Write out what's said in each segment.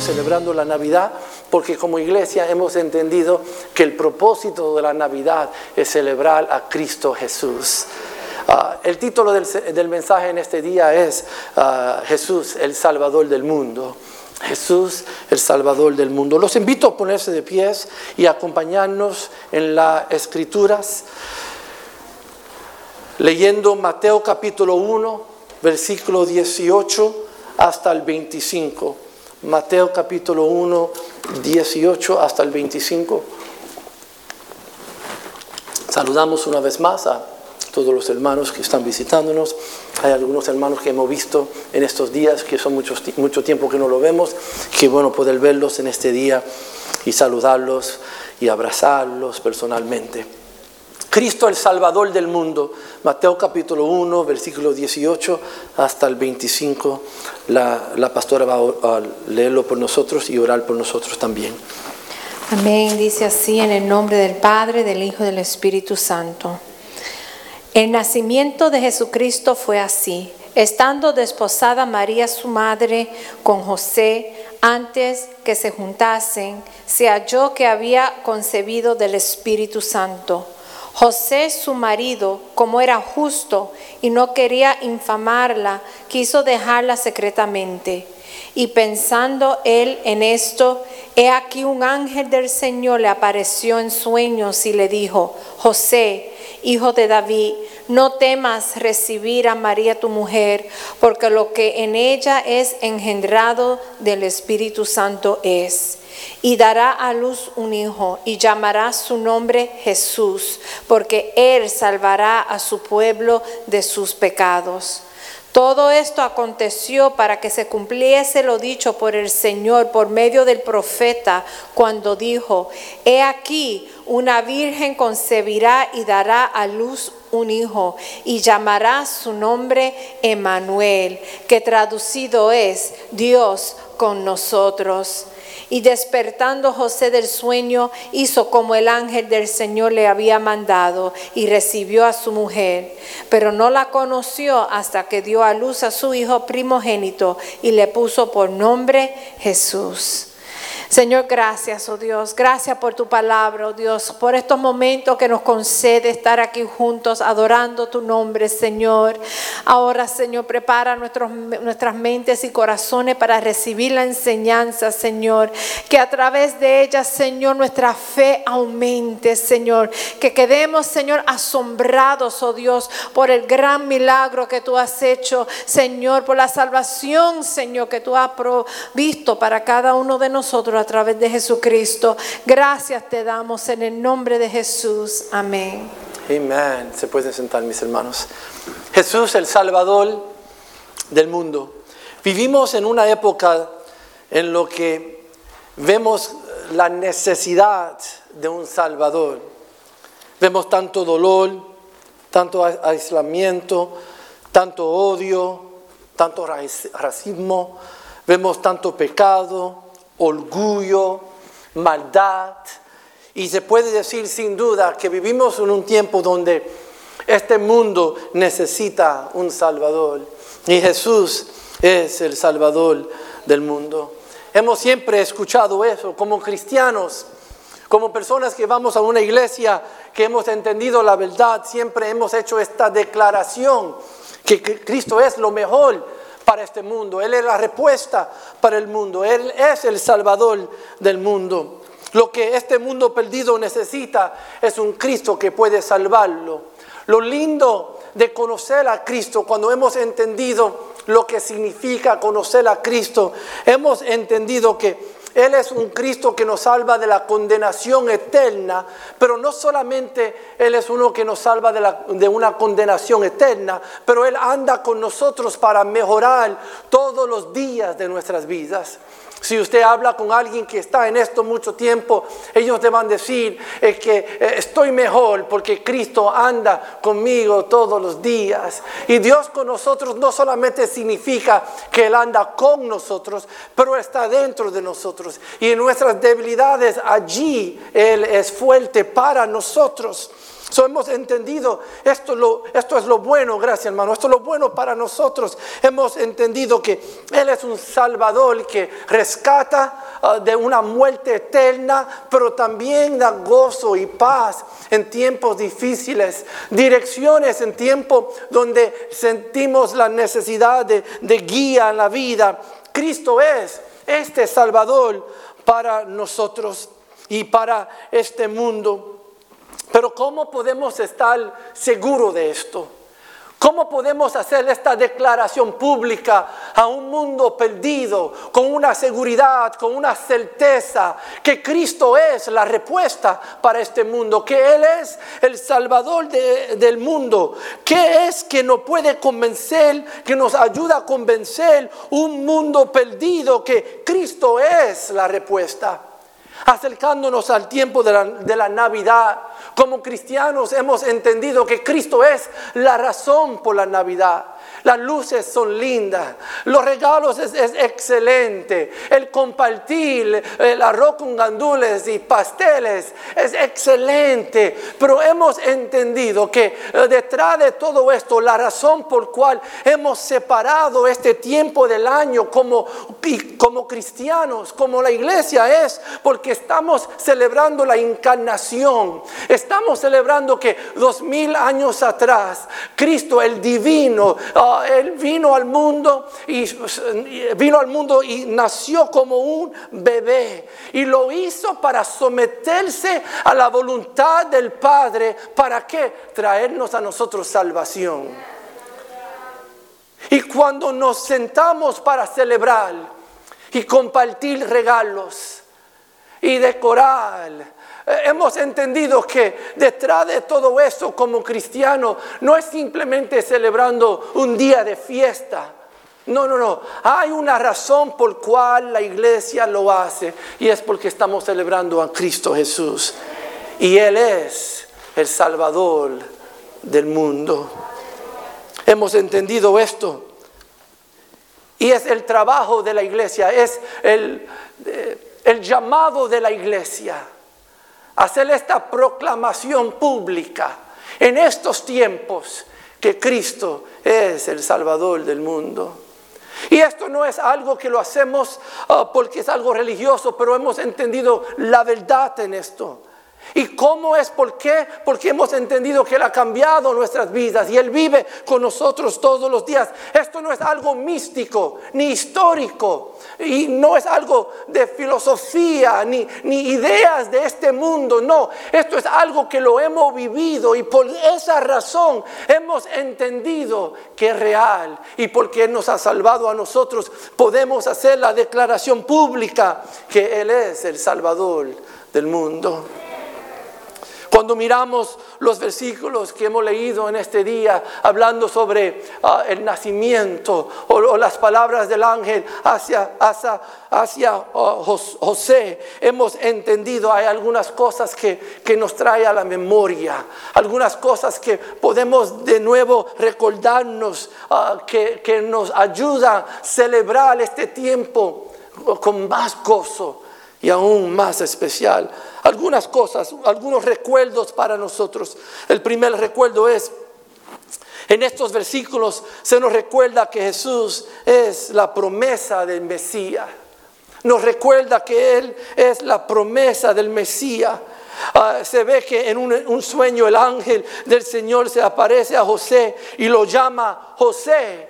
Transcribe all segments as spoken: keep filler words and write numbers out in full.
celebrando la Navidad, porque como iglesia hemos entendido que el propósito de la Navidad es celebrar a Cristo Jesús. Uh, el título del, del mensaje en este día es uh, Jesús, el Salvador del mundo. Jesús, el Salvador del mundo. Los invito a ponerse de pies y acompañarnos en las Escrituras, leyendo Mateo capítulo uno, versículo dieciocho hasta el veinticinco. Mateo capítulo uno, dieciocho hasta el veinticinco. Saludamos una vez más a todos los hermanos que están visitándonos. Hay algunos hermanos que hemos visto en estos días, que son muchos, mucho tiempo que no lo vemos. Qué bueno poder verlos en este día y saludarlos y abrazarlos personalmente. Cristo, el Salvador del mundo. Mateo capítulo uno, versículo dieciocho hasta el veinticinco. La, la pastora va a leerlo por nosotros y orar por nosotros también. Amén. Dice así, en el nombre del Padre, del Hijo y del Espíritu Santo. El nacimiento de Jesucristo fue así. Estando desposada María su madre con José, antes que se juntasen, se halló que había concebido del Espíritu Santo. José, su marido, como era justo y no quería infamarla, quiso dejarla secretamente. Y pensando él en esto, he aquí un ángel del Señor le apareció en sueños y le dijo: José, hijo de David, no temas recibir a María tu mujer, porque lo que en ella es engendrado del Espíritu Santo es. Y dará a luz un hijo, y llamará su nombre Jesús, porque él salvará a su pueblo de sus pecados. Todo esto aconteció para que se cumpliese lo dicho por el Señor por medio del profeta, cuando dijo: He aquí, una virgen concebirá y dará a luz un hijo, y llamará su nombre Emmanuel, que traducido es Dios con nosotros. Y despertando José del sueño, hizo como el ángel del Señor le había mandado, y recibió a su mujer. Pero no la conoció hasta que dio a luz a su hijo primogénito, y le puso por nombre Jesús. Señor, gracias, oh Dios, gracias por tu palabra, oh Dios, por estos momentos que nos concede estar aquí juntos adorando tu nombre, Señor. Ahora, Señor, prepara nuestros, nuestras mentes y corazones para recibir la enseñanza, Señor, que a través de ella, Señor, nuestra fe aumente, Señor, que quedemos, Señor, asombrados, oh Dios, por el gran milagro que tú has hecho, Señor, por la salvación, Señor, que tú has provisto para cada uno de nosotros a través de Jesucristo. Gracias te damos en el nombre de Jesús. Amén. Amén. Se pueden sentar, mis hermanos. Jesús, el Salvador del mundo. Vivimos en una época en la que vemos la necesidad de un Salvador. Vemos tanto dolor, tanto aislamiento, tanto odio, tanto racismo. Vemos tanto pecado, orgullo, maldad, y se puede decir sin duda que vivimos en un tiempo donde este mundo necesita un Salvador, y Jesús es el Salvador del mundo. Hemos siempre escuchado eso como cristianos, como personas que vamos a una iglesia que hemos entendido la verdad. Siempre hemos hecho esta declaración que Cristo es lo mejor para este mundo. Él es la respuesta para el mundo. Él es el Salvador del mundo. Lo que este mundo perdido necesita es un Cristo que puede salvarlo. Lo lindo de conocer a Cristo, cuando hemos entendido lo que significa conocer a Cristo, hemos entendido que Él es un Cristo que nos salva de la condenación eterna, pero no solamente Él es uno que nos salva de, la, de una condenación eterna, pero Él anda con nosotros para mejorar todos los días de nuestras vidas. Si usted habla con alguien que está en esto mucho tiempo, ellos te van a decir eh, que eh, estoy mejor porque Cristo anda conmigo todos los días. Y Dios con nosotros no solamente significa que Él anda con nosotros, pero está dentro de nosotros. Y en nuestras debilidades allí Él es fuerte para nosotros. So, hemos entendido, esto, lo, esto es lo bueno, gracias hermano, esto es lo bueno para nosotros. Hemos entendido que Él es un Salvador que rescata uh, de una muerte eterna, pero también da gozo y paz en tiempos difíciles, direcciones en tiempos donde sentimos la necesidad de, de guía en la vida. Cristo es este Salvador para nosotros y para este mundo. Pero ¿cómo podemos estar seguros de esto? ¿Cómo podemos hacer esta declaración pública a un mundo perdido con una seguridad, con una certeza que Cristo es la respuesta para este mundo, que Él es el Salvador de, del mundo? ¿Qué es que nos puede convencer, que nos ayuda a convencer un mundo perdido que Cristo es la respuesta? Acercándonos al tiempo de la, de la Navidad, como cristianos hemos entendido que Cristo es la razón por la Navidad. Las luces son lindas, los regalos es, es excelente, el compartir el arroz con gandules y pasteles es excelente, pero hemos entendido que detrás de todo esto, la razón por cual hemos separado este tiempo del año como, como cristianos, como la iglesia, es porque estamos celebrando la encarnación. Estamos celebrando que dos mil años atrás, Cristo el divino, uh, Él vino al mundo y vino al mundo y nació como un bebé, y lo hizo para someterse a la voluntad del Padre. ¿Para qué? Traernos a nosotros salvación. Y cuando nos sentamos para celebrar y compartir regalos y decorar, hemos entendido que detrás de todo eso, como cristiano, no es simplemente celebrando un día de fiesta. No, no, no. Hay una razón por cual la iglesia lo hace, y es porque estamos celebrando a Cristo Jesús. Y Él es el Salvador del mundo. Hemos entendido esto. Y es el trabajo de la iglesia, es el, el llamado de la iglesia. Hacer esta proclamación pública en estos tiempos que Cristo es el Salvador del mundo. Y esto no es algo que lo hacemos uh, porque es algo religioso, pero hemos entendido la verdad en esto. ¿Y cómo es? ¿Por qué? Porque hemos entendido que Él ha cambiado nuestras vidas y Él vive con nosotros todos los días. Esto no es algo místico ni histórico, y no es algo de filosofía ni, ni ideas de este mundo. No, esto es algo que lo hemos vivido, y por esa razón hemos entendido que es real, y porque Él nos ha salvado a nosotros podemos hacer la declaración pública que Él es el Salvador del mundo. Cuando miramos los versículos que hemos leído en este día, hablando sobre uh, el nacimiento o, o las palabras del ángel hacia, hacia, hacia uh, José, hemos entendido, hay algunas cosas que, que nos trae a la memoria, algunas cosas que podemos de nuevo recordarnos, uh, que, que nos ayudan a celebrar este tiempo con más gozo y aún más especial. Algunas cosas, algunos recuerdos para nosotros. El primer recuerdo es, en estos versículos se nos recuerda que Jesús es la promesa del Mesías. Nos recuerda que Él es la promesa del Mesías. Uh, se ve que en un, un sueño el ángel del Señor se aparece a José y lo llama José,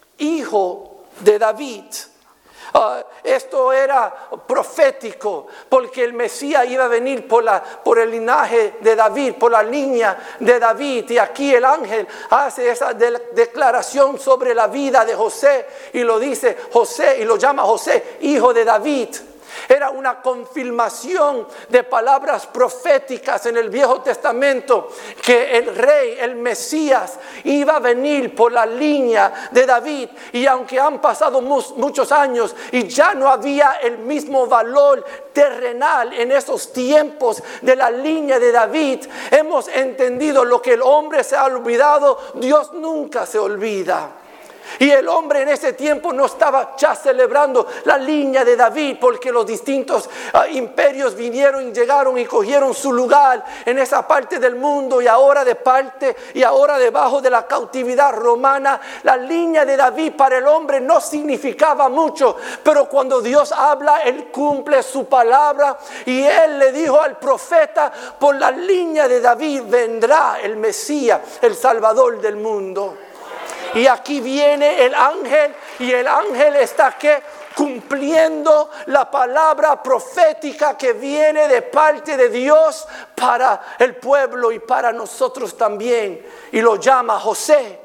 hijo de David. Uh, esto era profético, porque el Mesías iba a venir por, la, por el linaje de David, por la línea de David. Y aquí el ángel hace esa de, declaración sobre la vida de José y lo dice José, y lo llama José, hijo de David. Era una confirmación de palabras proféticas en el Viejo Testamento, que el rey, el Mesías, iba a venir por la línea de David. Y aunque han pasado muchos años y ya no había el mismo valor terrenal en esos tiempos de la línea de David, hemos entendido lo que el hombre se ha olvidado, Dios nunca se olvida. Y el hombre en ese tiempo no estaba ya celebrando la línea de David, porque los distintos uh, imperios vinieron y llegaron y cogieron su lugar en esa parte del mundo. Y ahora de parte y ahora debajo de la cautividad romana, la línea de David para el hombre no significaba mucho. Pero cuando Dios habla, Él cumple su palabra. Y Él le dijo al profeta: por la línea de David vendrá el Mesías, el Salvador del mundo. Y aquí viene el ángel, y el ángel está aquí cumpliendo la palabra profética que viene de parte de Dios para el pueblo y para nosotros también. Y lo llama José,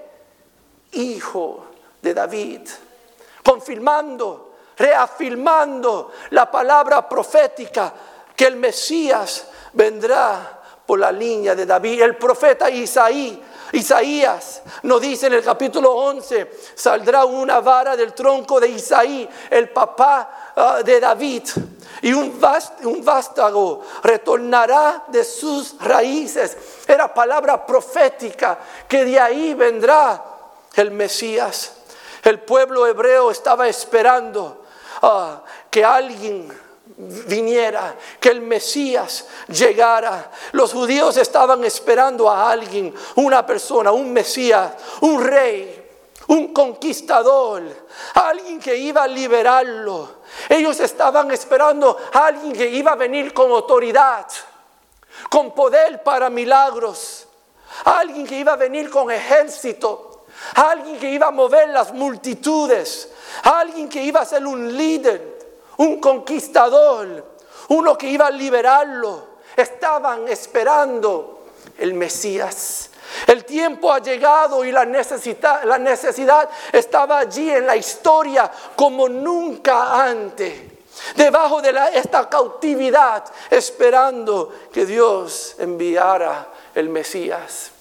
hijo de David, confirmando, reafirmando la palabra profética que el Mesías vendrá por la línea de David. El profeta Isaías Isaías nos dice en el capítulo once: saldrá una vara del tronco de Isaí, el papá uh, de David, y un, vást, un vástago retornará de sus raíces. Era palabra profética que de ahí vendrá el Mesías. El pueblo hebreo estaba esperando uh, que alguien viniera, que el Mesías llegara. Los judíos estaban esperando a alguien, una persona, un Mesías, un rey, un conquistador, alguien que iba a liberarlo. Ellos estaban esperando a alguien que iba a venir con autoridad, con poder para milagros, alguien que iba a venir con ejército, alguien que iba a mover las multitudes, alguien que iba a ser un líder, un conquistador, uno que iba a liberarlo. Estaban esperando el Mesías. El tiempo ha llegado y la necesidad, la necesidad estaba allí en la historia como nunca antes. Debajo de la, esta cautividad, esperando que Dios enviara el Mesías.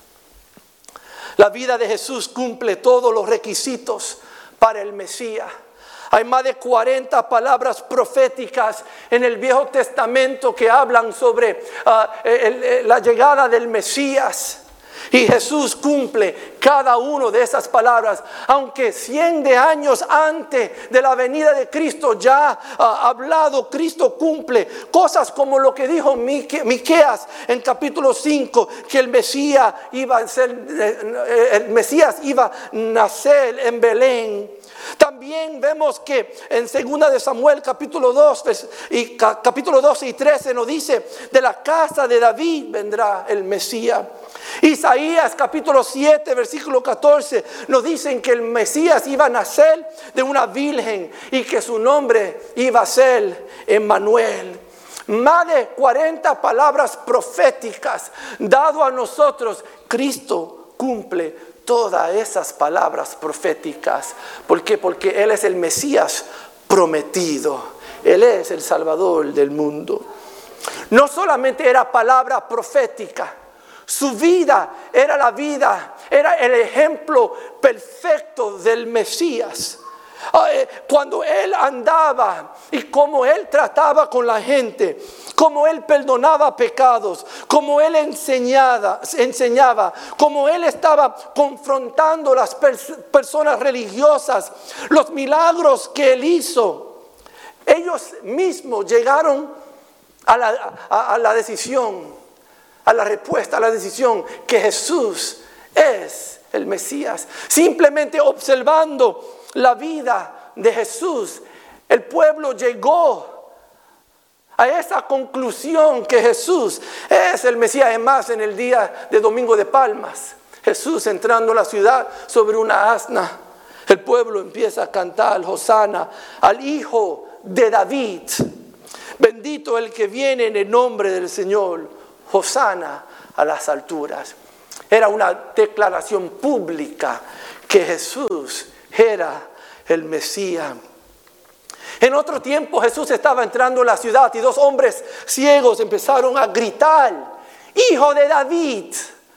La vida de Jesús cumple todos los requisitos para el Mesías. Hay más de cuarenta palabras proféticas en el Viejo Testamento que hablan sobre uh, el, el, la llegada del Mesías. Y Jesús cumple cada una de esas palabras. Aunque cien de años antes de la venida de Cristo ya ha uh, hablado, Cristo cumple cosas como lo que dijo Miqueas en capítulo cinco, que el Mesías iba a ser, el Mesías iba a nacer en Belén. También vemos que en segunda de Samuel capítulo dos y capítulo doce y trece nos dice: de la casa de David vendrá el Mesías. Isaías capítulo siete versículo catorce nos dicen que el Mesías iba a nacer de una virgen y que su nombre iba a ser Emmanuel. Más de cuarenta palabras proféticas dado a nosotros. Cristo cumple todas esas palabras proféticas. ¿Por qué? Porque Él es el Mesías prometido. Él es el Salvador del mundo. No solamente era palabra profética, su vida era la vida, era el ejemplo perfecto del Mesías. Cuando Él andaba y cómo Él trataba con la gente, cómo Él perdonaba pecados, cómo Él enseñaba, enseñaba cómo Él estaba confrontando a las pers- personas religiosas, los milagros que Él hizo, ellos mismos llegaron a la, a, a la decisión, a la respuesta, a la decisión que Jesús es el Mesías. Simplemente observando la vida de Jesús, el pueblo llegó a esa conclusión que Jesús es el Mesías. Además, en el día de Domingo de Palmas, Jesús entrando a la ciudad sobre una asna, el pueblo empieza a cantar Hosana al Hijo de David. Bendito el que viene en el nombre del Señor, Hosana a las alturas. Era una declaración pública que Jesús era el Mesías. En otro tiempo Jesús estaba entrando a la ciudad y dos hombres ciegos empezaron a gritar: Hijo de David,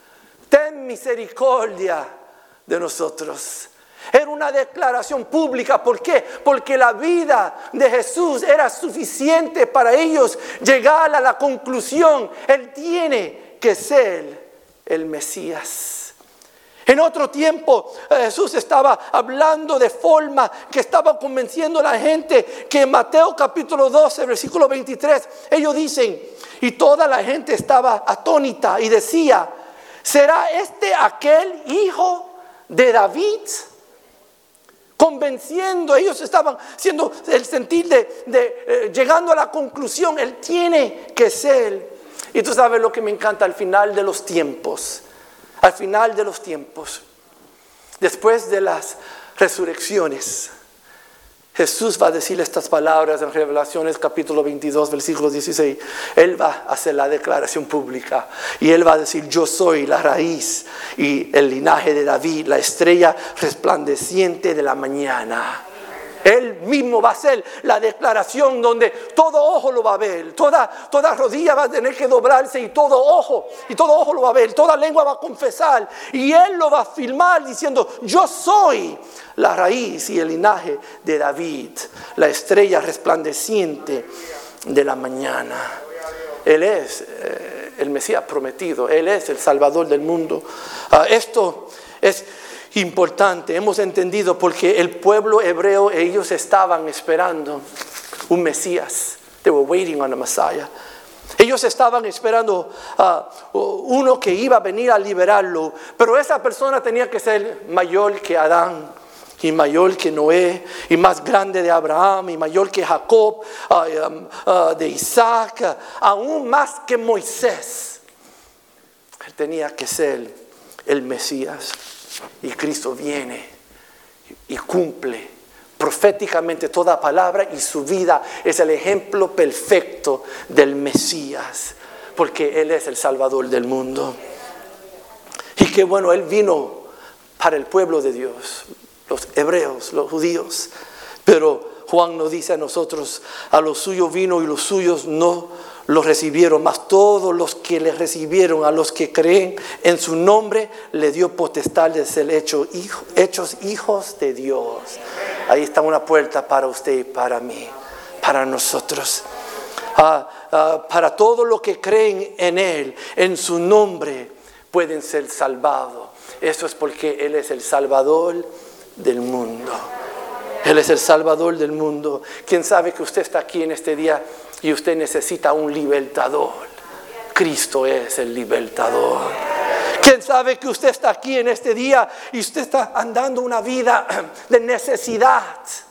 ten misericordia de nosotros. Era una declaración pública. ¿Por qué? Porque la vida de Jesús era suficiente para ellos llegar a la conclusión: Él tiene que ser el Mesías. En otro tiempo Jesús estaba hablando de forma que estaba convenciendo a la gente que en Mateo capítulo doce, versículo veintitrés, ellos dicen, y toda la gente estaba atónita y decía, ¿será este aquel hijo de David? Convenciendo, ellos estaban siendo el sentir de, de eh, llegando a la conclusión, él tiene que ser. Y tú sabes lo que me encanta al final de los tiempos. Al final de los tiempos, después de las resurrecciones, Jesús va a decir estas palabras en Revelaciones capítulo veintidós, versículo dieciséis. Él va a hacer la declaración pública y Él va a decir, yo soy la raíz y el linaje de David, la estrella resplandeciente de la mañana. Él mismo va a hacer la declaración donde todo ojo lo va a ver, toda, toda rodilla va a tener que doblarse y todo ojo, y todo ojo lo va a ver, toda lengua va a confesar y Él lo va a afirmar diciendo, yo soy la raíz y el linaje de David, la estrella resplandeciente de la mañana. Él es eh, el Mesías prometido, Él es el Salvador del mundo. Uh, esto es importante, hemos entendido porque el pueblo hebreo, ellos estaban esperando un Mesías. They were waiting on a Messiah. Ellos estaban esperando uh, uno que iba a venir a liberarlo, pero esa persona tenía que ser mayor que Adán, y mayor que Noé, y más grande de Abraham, y mayor que Jacob, uh, um, uh, de Isaac, uh, aún más que Moisés. Él tenía que ser el Mesías. Y Cristo viene y cumple proféticamente toda palabra y su vida es el ejemplo perfecto del Mesías, porque Él es el Salvador del mundo. Y que bueno, Él vino para el pueblo de Dios, los hebreos, los judíos, pero Juan nos dice a nosotros, a los suyos vino y los suyos no los recibieron, mas todos los que le recibieron, a los que creen en su nombre, le dio potestad de ser hecho, hijo, hechos hijos de Dios. Ahí está una puerta para usted y para mí, para nosotros. Ah, ah, para todos los que creen en Él, en su nombre, pueden ser salvados. Eso es porque Él es el Salvador del mundo. Él es el Salvador del mundo. ¿Quién sabe que usted está aquí en este día y usted necesita un libertador? Cristo es el libertador. ¿Quién sabe que usted está aquí en este día y usted está andando una vida de necesidad?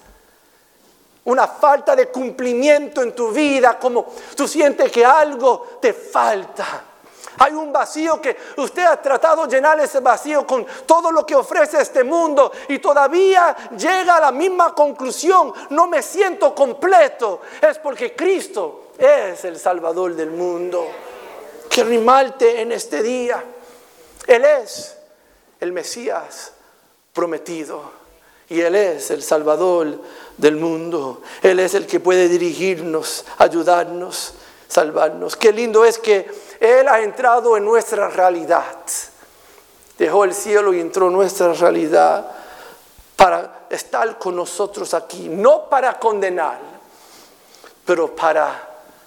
Una falta de cumplimiento en tu vida, como tú sientes que algo te falta. Hay un vacío que usted ha tratado de llenar ese vacío con todo lo que ofrece este mundo y todavía llega a la misma conclusión, no me siento completo. Es porque Cristo es el Salvador del mundo. Quiero animarte en este día. Él es el Mesías prometido y Él es el Salvador del mundo. Él es el que puede dirigirnos, ayudarnos, salvarnos. Qué lindo es que Él ha entrado en nuestra realidad. Dejó el cielo y entró en nuestra realidad para estar con nosotros aquí. No para condenar, pero para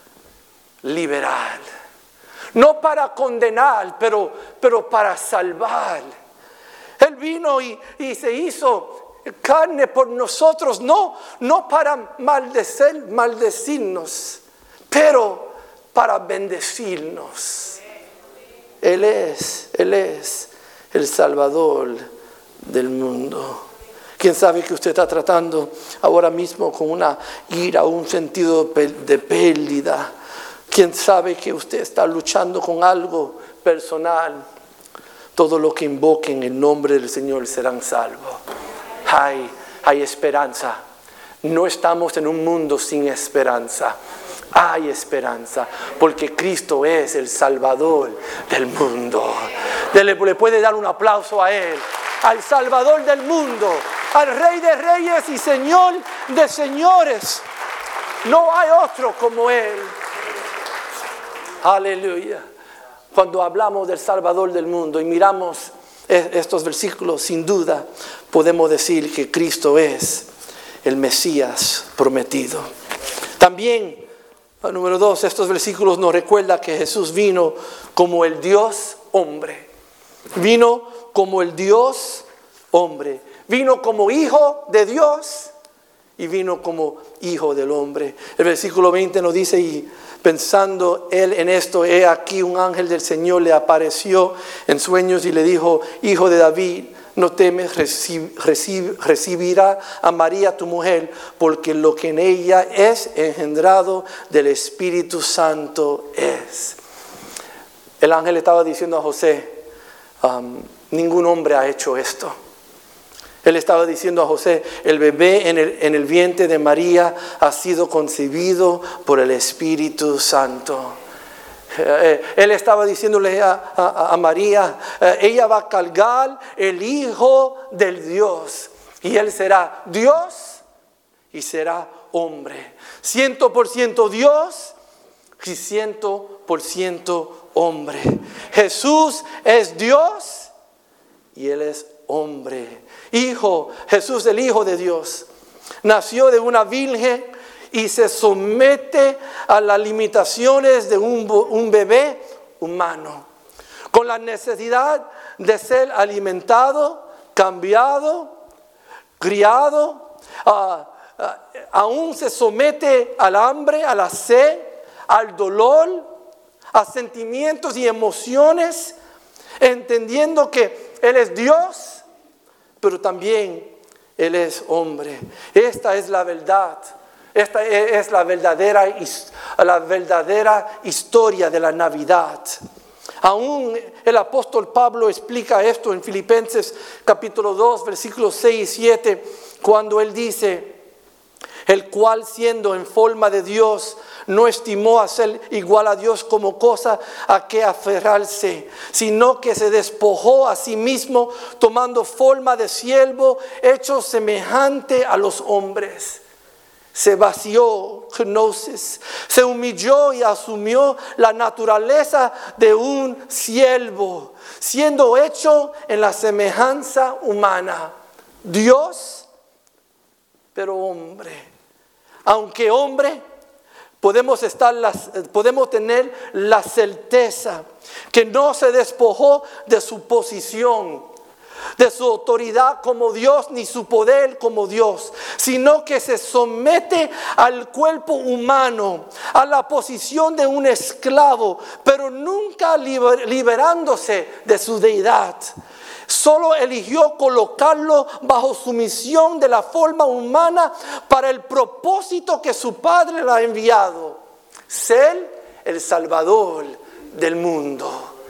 liberar. No para condenar, pero, pero para salvar. Él vino y, y se hizo carne por nosotros, no, no para maldecer, maldecirnos, pero para bendecirnos. Él es, Él es el Salvador del mundo. ¿Quién sabe que usted está tratando ahora mismo con una ira o un sentido de pérdida? ¿Quién sabe que usted está luchando con algo personal? Todo lo que invoquen en el nombre del Señor serán salvos. Hay, hay esperanza. No estamos en un mundo sin esperanza. Hay esperanza, porque Cristo es el Salvador del mundo. Le, le puede dar un aplauso a Él, al Salvador del mundo, al Rey de Reyes y Señor de Señores. No hay otro como Él. Aleluya. Cuando hablamos del Salvador del mundo y miramos estos versículos, sin duda podemos decir que Cristo es el Mesías prometido. También, número dos, estos versículos nos recuerdan que Jesús vino como el Dios hombre. Vino como el Dios hombre. Vino como hijo de Dios y vino como hijo del hombre. El versículo veinte nos dice, y pensando él en esto, he aquí un ángel del Señor le apareció en sueños y le dijo, hijo de David, no temes, recib, recib, recibirá a María tu mujer, porque lo que en ella es engendrado del Espíritu Santo es. El ángel estaba diciendo a José, um, ningún hombre ha hecho esto. Él estaba diciendo a José, el bebé en el, en el vientre de María ha sido concebido por el Espíritu Santo. Eh, él estaba diciéndole a, a, a María, eh, ella va a cargar el Hijo del Dios. Y él será Dios y será hombre. Ciento por ciento Dios y ciento por ciento hombre. Jesús es Dios y Él es hombre. Hijo, Jesús el Hijo de Dios, nació de una virgen y se somete a las limitaciones de un, un bebé humano, con la necesidad de ser alimentado, cambiado, criado, uh, uh, aún se somete al hambre, a la sed, al dolor, a sentimientos y emociones, entendiendo que Él es Dios, pero también Él es hombre. Esta es la verdad. Esta es la verdadera, la verdadera historia de la Navidad. Aún el apóstol Pablo explica esto en Filipenses capítulo dos, versículos seis y siete, cuando él dice, el cual siendo en forma de Dios, no estimó a ser igual a Dios como cosa a que aferrarse, sino que se despojó a sí mismo, tomando forma de siervo, hecho semejante a los hombres. Se vació, gnosis, se humilló y asumió la naturaleza de un siervo, siendo hecho en la semejanza humana. Dios, pero hombre. Aunque hombre, podemos, estar las, podemos tener la certeza que no se despojó de su posición, de su autoridad como Dios, ni su poder como Dios, sino que se somete al cuerpo humano, a la posición de un esclavo, pero nunca liber, liberándose de su deidad. Solo eligió colocarlo bajo sumisión de la forma humana para el propósito que su Padre le ha enviado: ser el Salvador del mundo.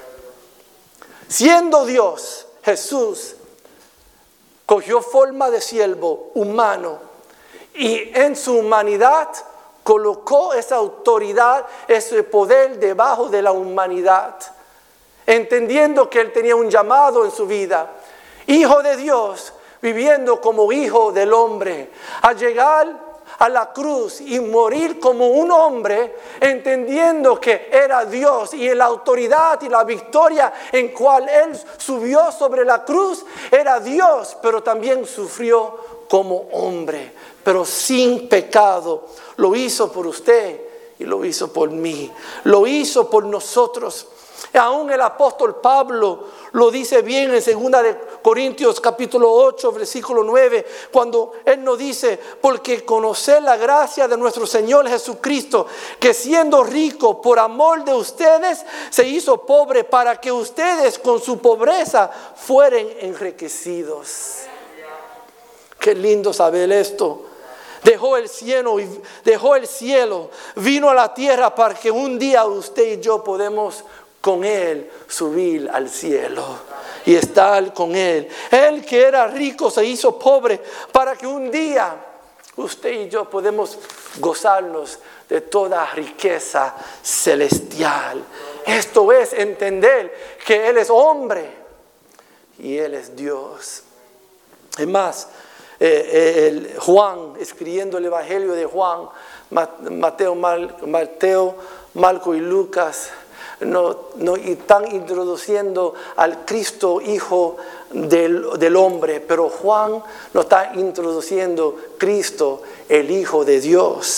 Siendo Dios, Jesús cogió forma de siervo humano y en su humanidad colocó esa autoridad, ese poder debajo de la humanidad, entendiendo que Él tenía un llamado en su vida. Hijo de Dios, viviendo como hijo del hombre, a llegar a la cruz y morir como un hombre, entendiendo que era Dios y la autoridad y la victoria en cual Él subió sobre la cruz era Dios, pero también sufrió como hombre, pero sin pecado. Lo hizo por usted y lo hizo por mí, lo hizo por nosotros. Aún el apóstol Pablo lo dice bien en segunda de Corintios capítulo ocho, versículo nueve, cuando él nos dice, porque conocer la gracia de nuestro Señor Jesucristo, que siendo rico por amor de ustedes, se hizo pobre para que ustedes con su pobreza fueren enriquecidos. Qué lindo saber esto. Dejó el cielo y dejó el cielo, vino a la tierra para que un día usted y yo podemos con Él subir al cielo y estar con Él. Él que era rico se hizo pobre para que un día usted y yo podemos gozarnos de toda riqueza celestial. Esto es entender que Él es hombre y Él es Dios. Es más, eh, el Juan, escribiendo el Evangelio de Juan, Mateo, Mal, Mateo Marco y Lucas, No, no, y están introduciendo al Cristo Hijo del, del hombre, pero Juan nos está introduciendo Cristo, el Hijo de Dios.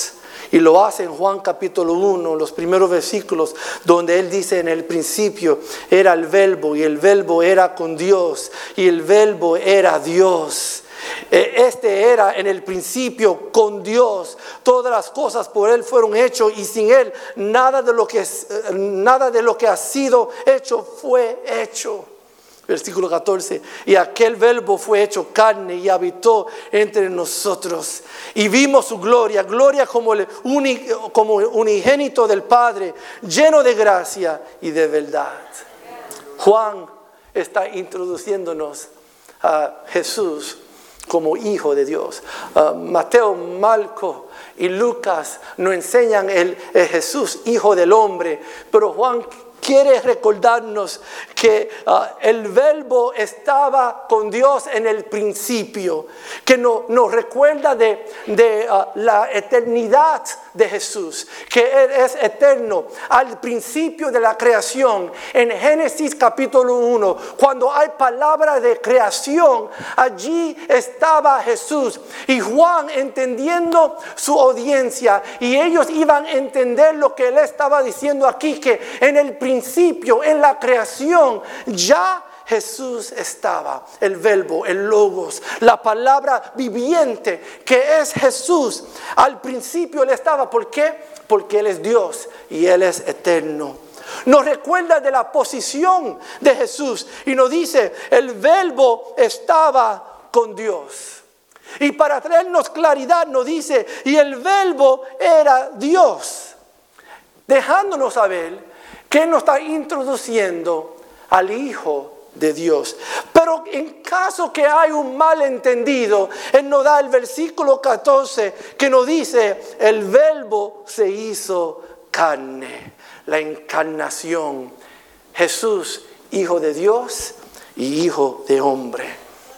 Y lo hace en Juan capítulo uno, los primeros versículos, donde Él dice: en el principio era el Verbo, y el Verbo era con Dios, y el Verbo era Dios. Este era en el principio con Dios. Todas las cosas por Él fueron hechas, y sin Él nada de lo que, nada de lo que ha sido hecho fue hecho. Versículo catorce: y aquel Verbo fue hecho carne y habitó entre nosotros, y vimos su gloria, gloria como el único, como unigénito del Padre, lleno de gracia y de verdad. Juan está introduciéndonos a Jesús como Hijo de Dios. Uh, Mateo, Marco y Lucas nos enseñan el, el Jesús, Hijo del Hombre, pero Juan quiere recordarnos que uh, el Verbo estaba con Dios en el principio, que no, nos recuerda de, de uh, la eternidad de Jesús, que Él es eterno. Al principio de la creación, en Génesis capítulo uno, cuando hay palabra de creación, allí estaba Jesús. Y Juan, entendiendo su audiencia, y ellos iban a entender lo que Él estaba diciendo aquí, que en el principio, en la creación, ya Jesús estaba, el Verbo, el Logos, la palabra viviente que es Jesús. Al principio Él estaba. ¿Por qué? Porque Él es Dios y Él es eterno. Nos recuerda de la posición de Jesús y nos dice: el Verbo estaba con Dios. Y para traernos claridad nos dice: y el Verbo era Dios, dejándonos saber que nos está introduciendo al Hijo de Dios. Pero en caso que hay un malentendido, Él nos da el versículo catorce que nos dice: el Verbo se hizo carne. La encarnación. Jesús, Hijo de Dios y Hijo de hombre.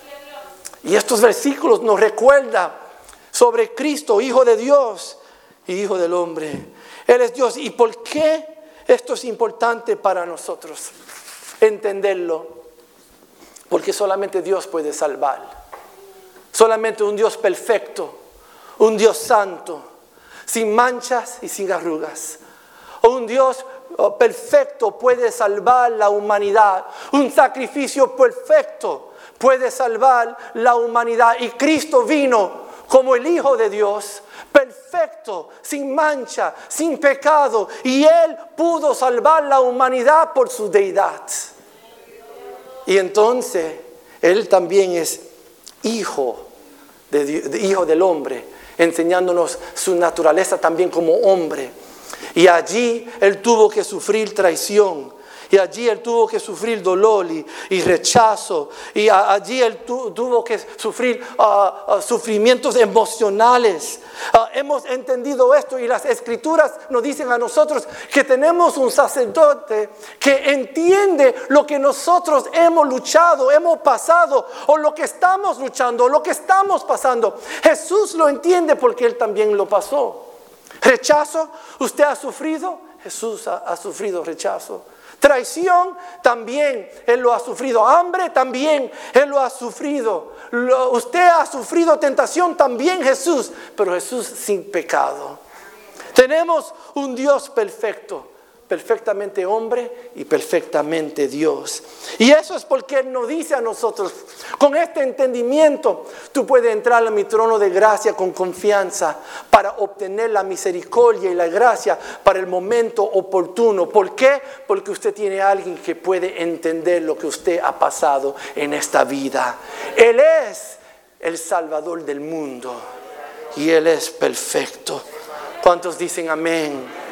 Y estos versículos nos recuerdan sobre Cristo, Hijo de Dios y Hijo del hombre. Él es Dios. ¿Y por qué esto es importante para nosotros entenderlo? Porque solamente Dios puede salvar. Solamente un Dios perfecto, un Dios santo, sin manchas y sin arrugas. Un Dios perfecto puede salvar la humanidad. Un sacrificio perfecto puede salvar la humanidad. Y Cristo vino como el Hijo de Dios, perfecto, sin mancha, sin pecado. Y Él pudo salvar la humanidad por su deidad. Y entonces Él también es Hijo, de Dios, de Hijo del hombre, enseñándonos su naturaleza también como hombre. Y allí Él tuvo que sufrir traición. Y allí Él tuvo que sufrir dolor y, y rechazo. Y a, allí Él tu, tuvo que sufrir uh, uh, sufrimientos emocionales. Uh, hemos entendido esto, y las Escrituras nos dicen a nosotros que tenemos un sacerdote que entiende lo que nosotros hemos luchado, hemos pasado, o lo que estamos luchando, o lo que estamos pasando. Jesús lo entiende porque Él también lo pasó. Rechazo, usted ha sufrido, Jesús ha, ha sufrido rechazo. Traición, también Él lo ha sufrido. Hambre, también Él lo ha sufrido. Lo, usted ha sufrido tentación, también Jesús, pero Jesús sin pecado. Tenemos un Dios perfecto, perfectamente hombre y perfectamente Dios. Y eso es porque Él nos dice a nosotros: con este entendimiento tú puedes entrar a mi trono de gracia con confianza para obtener la misericordia y la gracia para el momento oportuno. ¿Por qué? Porque usted tiene a alguien que puede entender lo que usted ha pasado en esta vida. Él es el Salvador del mundo y Él es perfecto. ¿Cuántos dicen amén?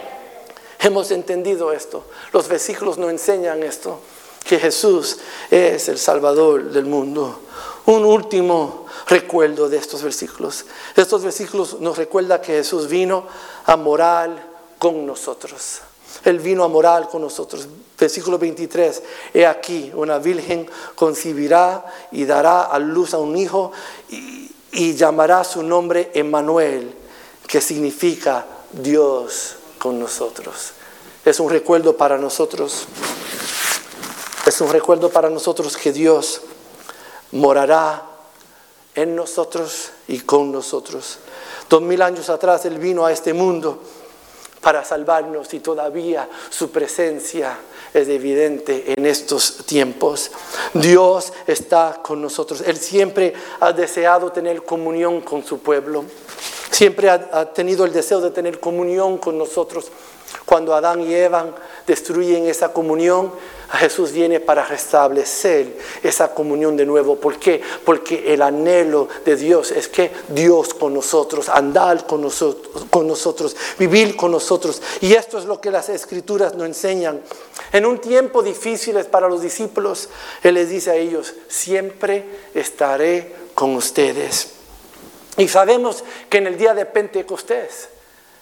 Hemos entendido esto. Los versículos nos enseñan esto, que Jesús es el Salvador del mundo. Un último recuerdo de estos versículos. Estos versículos nos recuerdan que Jesús vino a morar con nosotros. Él vino a morar con nosotros. Versículo veintitrés. He aquí, una virgen concebirá y dará a luz a un hijo y, y llamará su nombre Emmanuel, que significa Dios con nosotros. Es un recuerdo para nosotros. Es un recuerdo para nosotros que Dios morará en nosotros y con nosotros. Dos mil años atrás Él vino a este mundo para salvarnos y todavía su presencia es evidente en estos tiempos. Dios está con nosotros. Él siempre ha deseado tener comunión con su pueblo. Siempre ha, ha tenido el deseo de tener comunión con nosotros. Cuando Adán y Eva destruyen esa comunión, Jesús viene para restablecer esa comunión de nuevo. ¿Por qué? Porque el anhelo de Dios es que Dios con nosotros, andar con nosotros, con nosotros, vivir con nosotros. Y esto es lo que las Escrituras nos enseñan. En un tiempo difícil para los discípulos, Él les dice a ellos: siempre estaré con ustedes. Y sabemos que en el día de Pentecostés,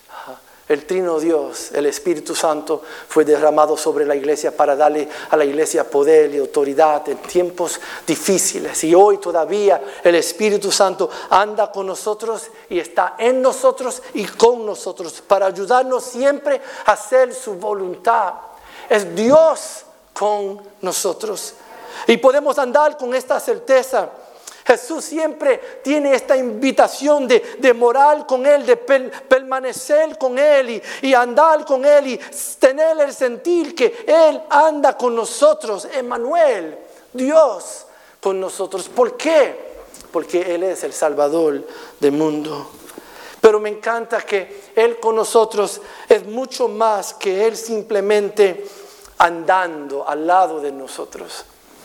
el Trino Dios, el Espíritu Santo, fue derramado sobre la iglesia para darle a la iglesia poder y autoridad en tiempos difíciles. Y hoy todavía el Espíritu Santo anda con nosotros y está en nosotros y con nosotros para ayudarnos siempre a hacer su voluntad. Es Dios con nosotros. Y podemos andar con esta certeza. Jesús siempre tiene esta invitación de, de morar con Él, de per, permanecer con Él y, y andar con Él y tener el sentir que Él anda con nosotros. Emmanuel, Dios con nosotros. ¿Por qué? Porque Él es el Salvador del mundo. Pero me encanta que Él con nosotros es mucho más que Él simplemente andando al lado de nosotros.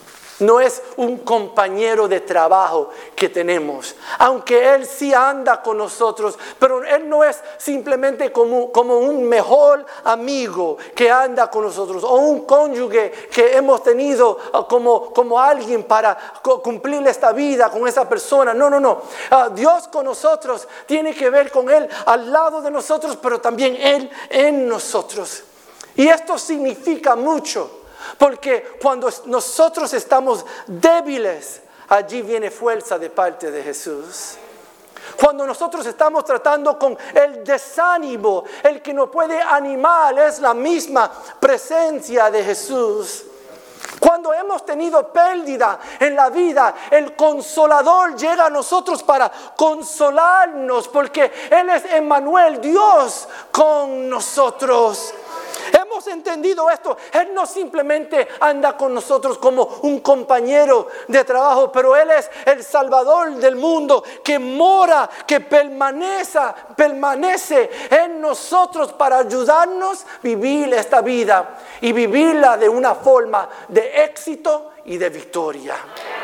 No es un compañero de trabajo que tenemos, aunque Él sí anda con nosotros, pero Él no es simplemente como, como un mejor amigo que anda con nosotros, o un cónyuge que hemos tenido como, como alguien para cumplir esta vida con esa persona. No, no, no. Uh, Dios con nosotros tiene que ver con Él al lado de nosotros, pero también Él en nosotros. Y esto significa mucho. Porque cuando nosotros estamos débiles, allí viene fuerza de parte de Jesús. Cuando nosotros estamos tratando con el desánimo, el que nos puede animar es la misma presencia de Jesús. Cuando hemos tenido pérdida en la vida, el Consolador llega a nosotros para consolarnos, porque Él es Emmanuel, Dios con nosotros. Hemos entendido esto. Él no simplemente anda con nosotros como un compañero de trabajo, pero Él es el Salvador del mundo que mora, que permanece, permanece en nosotros para ayudarnos a vivir esta vida y vivirla de una forma de éxito y de victoria.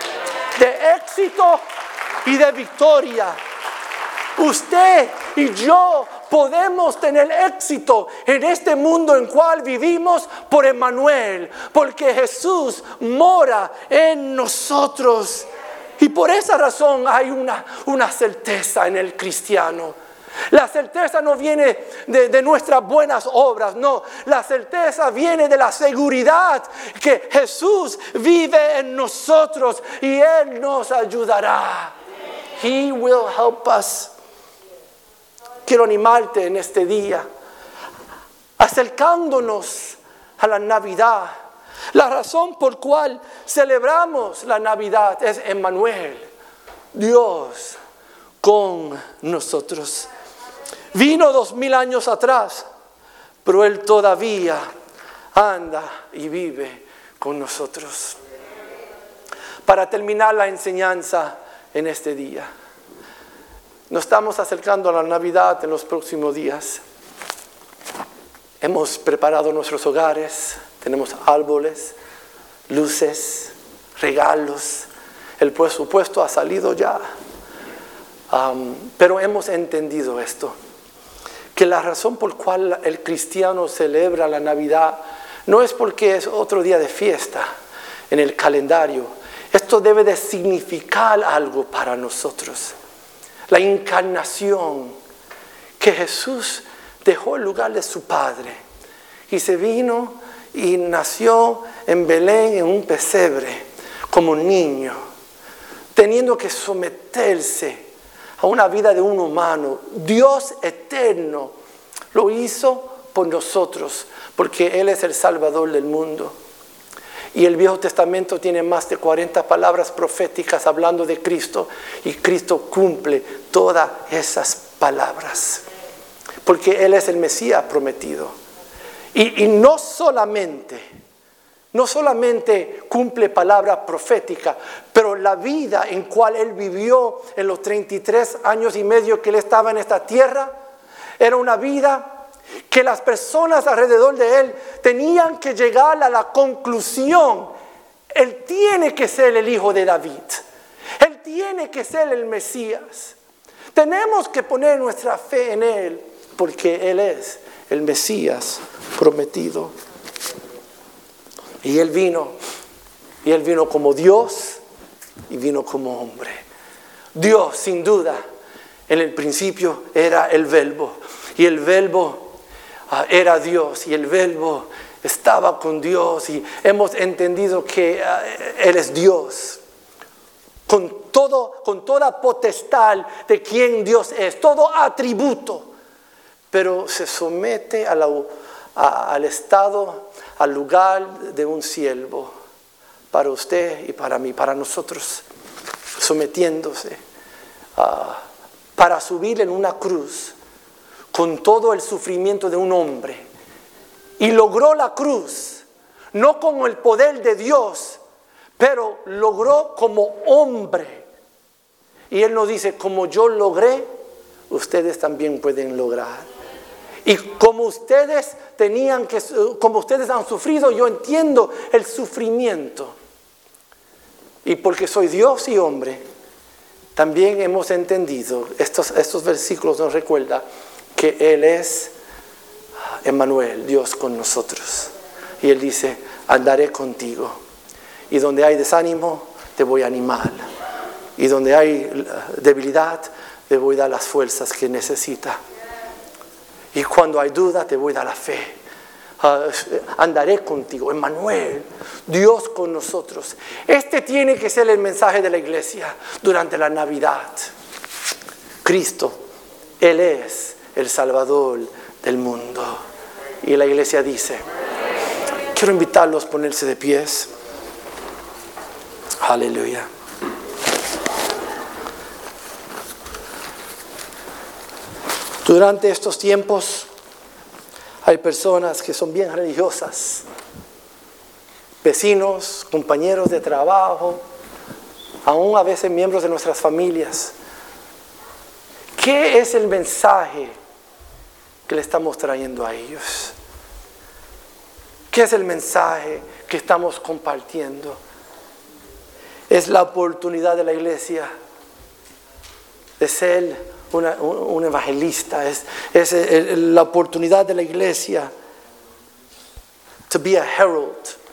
De éxito y de victoria. Usted y yo podemos tener éxito en este mundo en el cual vivimos por Emmanuel, porque Jesús mora en nosotros. Y por esa razón hay una, una certeza en el cristiano. La certeza no viene de, de nuestras buenas obras, no. La certeza viene de la seguridad que Jesús vive en nosotros y Él nos ayudará. He will help us. Quiero animarte en este día, acercándonos a la Navidad. La razón por cual celebramos la Navidad es Emmanuel, Dios con nosotros. Vino dos mil años atrás, pero Él todavía anda y vive con nosotros. Para terminar la enseñanza en este día, nos estamos acercando a la Navidad en los próximos días. Hemos preparado nuestros hogares, tenemos árboles, luces, regalos. El presupuesto ha salido ya. Um, pero hemos entendido esto, que la razón por la cual el cristiano celebra la Navidad no es porque es otro día de fiesta en el calendario. Esto debe de significar algo para nosotros. La encarnación, que Jesús dejó el lugar de su Padre y se vino y nació en Belén en un pesebre como un niño, teniendo que someterse a una vida de un humano. Dios eterno lo hizo por nosotros, porque Él es el Salvador del mundo. Y el Viejo Testamento tiene más de cuarenta palabras proféticas hablando de Cristo. Y Cristo cumple todas esas palabras. Porque Él es el Mesías prometido. Y, y no solamente, no solamente cumple palabra profética, pero la vida en cual Él vivió en los treinta y tres años y medio que Él estaba en esta tierra, era una vida que las personas alrededor de Él tenían que llegar a la conclusión: Él tiene que ser el hijo de David, Él tiene que ser el Mesías. Tenemos que poner nuestra fe en Él, porque Él es el Mesías prometido. Y Él vino, y Él vino como Dios y vino como hombre. Dios, sin duda, en el principio era el Verbo, y el Verbo Uh, era Dios, y el Verbo estaba con Dios, y hemos entendido que uh, Él es Dios, con, todo, con toda potestad de quien Dios es, todo atributo, pero se somete a la, a, al estado, al lugar de un siervo, para usted y para mí, para nosotros, sometiéndose uh, para subir en una cruz con todo el sufrimiento de un hombre, y logró la cruz, no con el poder de Dios, pero logró como hombre. Y Él nos dice: como yo logré, ustedes también pueden lograr. Y como ustedes tenían que, como ustedes han sufrido, yo entiendo el sufrimiento. Y porque soy Dios y hombre, también hemos entendido, estos, estos versículos nos recuerdan que Él es Emmanuel, Dios con nosotros. Y Él dice: andaré contigo. Y donde hay desánimo, te voy a animar. Y donde hay debilidad, te voy a dar las fuerzas que necesita. Y cuando hay duda, te voy a dar la fe. Uh, andaré contigo, Emmanuel, Dios con nosotros. Este tiene que ser el mensaje de la iglesia durante la Navidad. Cristo, Él es el Salvador del mundo. Y la iglesia dice, quiero invitarlos a ponerse de pies. Aleluya. Durante estos tiempos hay personas que son bien religiosas, vecinos, compañeros de trabajo, aún a veces miembros de nuestras familias. ¿Qué es el mensaje que le estamos trayendo a ellos? ¿Qué es el mensaje que estamos compartiendo? Es la oportunidad de la iglesia de ser una, un, un evangelista. Es, es el, la oportunidad de la iglesia to be a herald.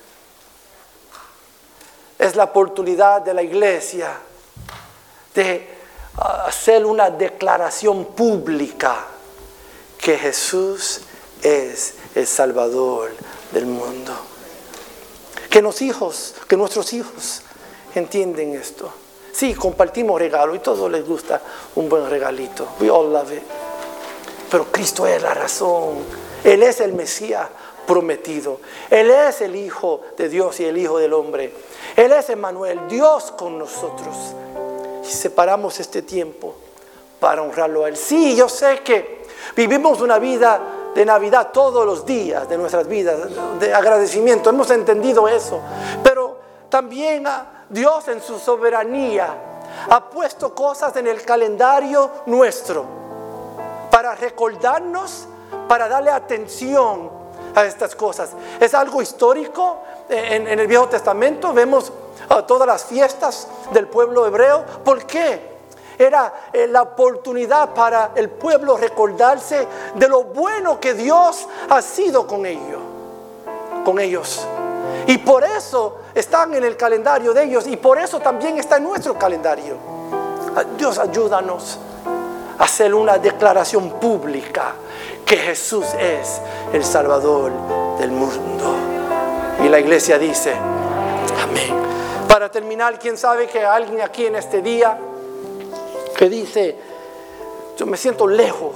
Es la oportunidad de la iglesia de uh, hacer una declaración pública que Jesús es el Salvador del mundo. Que los hijos, que nuestros hijos entienden esto. Sí, compartimos regalos y a todos les gusta un buen regalito. We all love it. Pero Cristo es la razón. Él es el Mesías prometido. Él es el Hijo de Dios y el Hijo del hombre. Él es Emmanuel, Dios con nosotros. Y separamos este tiempo para honrarlo a Él. Sí, yo sé que vivimos una vida de Navidad todos los días de nuestras vidas, de agradecimiento. Hemos entendido eso. Pero también Dios en su soberanía ha puesto cosas en el calendario nuestro para recordarnos, para darle atención a estas cosas. Es algo histórico. En, en el Viejo Testamento vemos uh, todas las fiestas del pueblo hebreo. ¿Por qué? Era eh, la oportunidad para el pueblo recordarse de lo bueno que Dios ha sido con ellos, con ellos. Y por eso están en el calendario de ellos, y por eso también está en nuestro calendario. Dios, ayúdanos a hacer una declaración pública que Jesús es el Salvador del mundo. Y la iglesia dice, amén. Para terminar, quién sabe que hay alguien aquí en este día que dice, yo me siento lejos,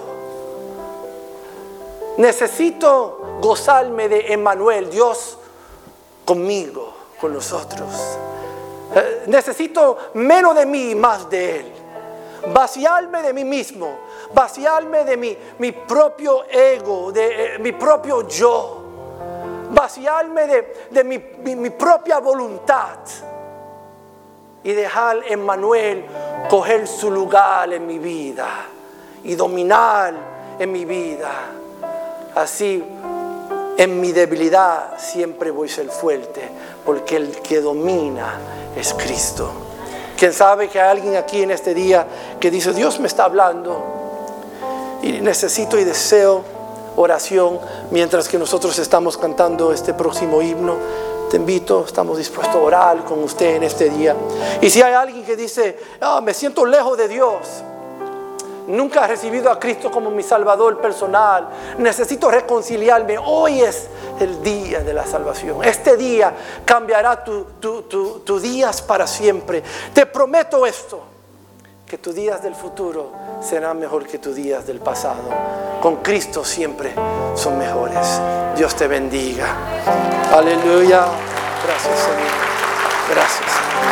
necesito gozarme de Emmanuel, Dios conmigo, con nosotros. Eh, necesito menos de mí y más de Él. Vaciarme de mí mismo, vaciarme de mi, mi propio ego, de eh, mi propio yo. Vaciarme de, de mi, mi, mi propia voluntad y dejar a Emmanuel coger su lugar en mi vida y dominar en mi vida. Así, en mi debilidad siempre voy a ser fuerte, porque el que domina es Cristo. ¿Quién sabe que hay alguien aquí en este día que dice, Dios me está hablando y necesito y deseo oración mientras que nosotros estamos cantando este próximo himno? Te invito, estamos dispuestos a orar con usted en este día. Y si hay alguien que dice, oh, me siento lejos de Dios, nunca he recibido a Cristo como mi Salvador personal, necesito reconciliarme, hoy es el día de la salvación. Este día cambiará tus tu, tu, tu días para siempre. Te prometo esto, que tus días del futuro serán mejor que tus días del pasado. Con Cristo siempre son mejores. Dios te bendiga. Aleluya. Gracias, Señor. Gracias.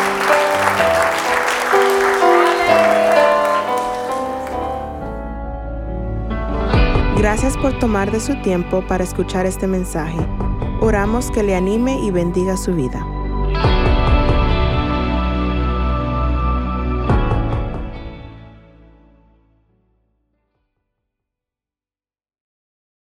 Gracias por tomar de su tiempo para escuchar este mensaje. Oramos que le anime y bendiga su vida.